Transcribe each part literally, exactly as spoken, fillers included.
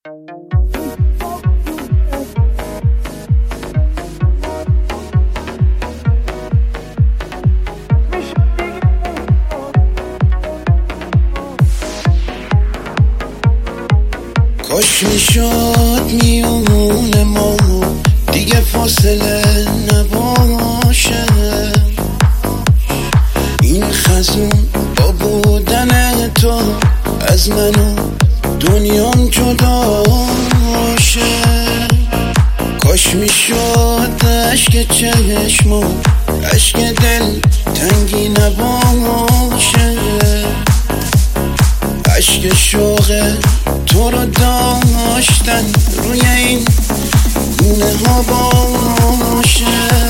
کاش میشد میونه ما دیگه فاصله نباشه، این خزون با بودن تو از منو دنیام جدا شه. کاش میشد عشق چشمو عشق دل تنگی نباشه، عشق شوق تو رو داشتن روی این گونه ها باشه.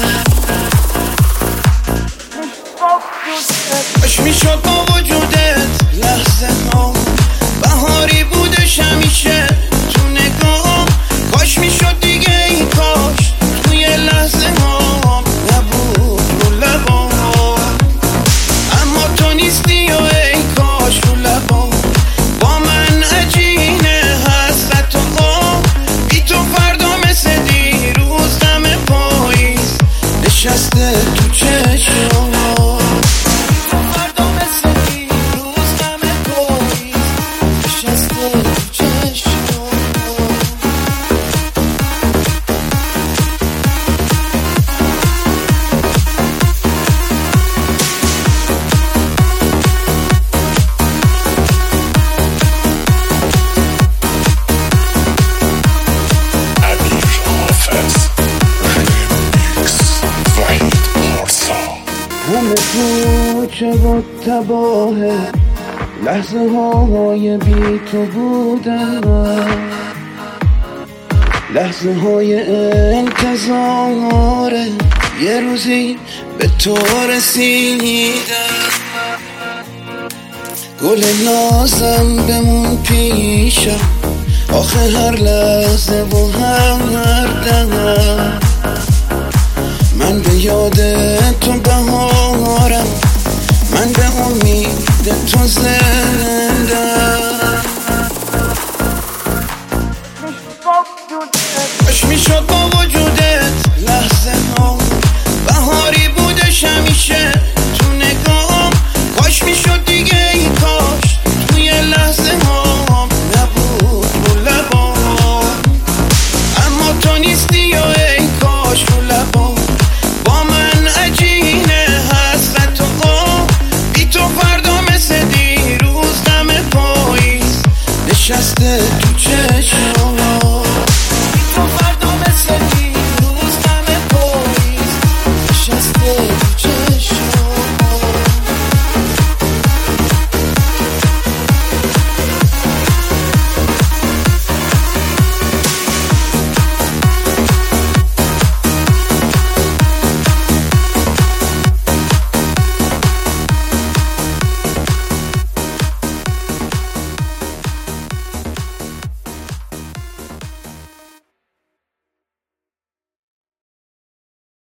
کاش میشد با وجودت لحظه ها بهاری بودش همیشه تو نگاه، کاش میشد دیگه این کاش توی لحظه ها نبود رو لبا، اما تو نیستی و ای کاش رو لبا با من عجینه حسرت و غم، بی تو فردا مثل دیروز دم پاییز نشسته تو چشم، همه پوچه و تباهه لحظه های بی تو بودن، لحظه های انتظاره یه روزی به تو رسیدن. گل نازم بمون پیشم آخه هر لحظه و هر دم، من به یاد تو بهارم، من به امید تو زنده. کاش میشد با وجودت لحظه ها بهاری بودش همیشه تو نگاه، کاش میشد دیگه این کاش توی لحظه ها نبود رو لبا، اما تو نیستی و ای کاش رو لبا با من عجینه حسرت و غم، بی تو فردا مثل دیروز دم پاییز نشسته تو چشم.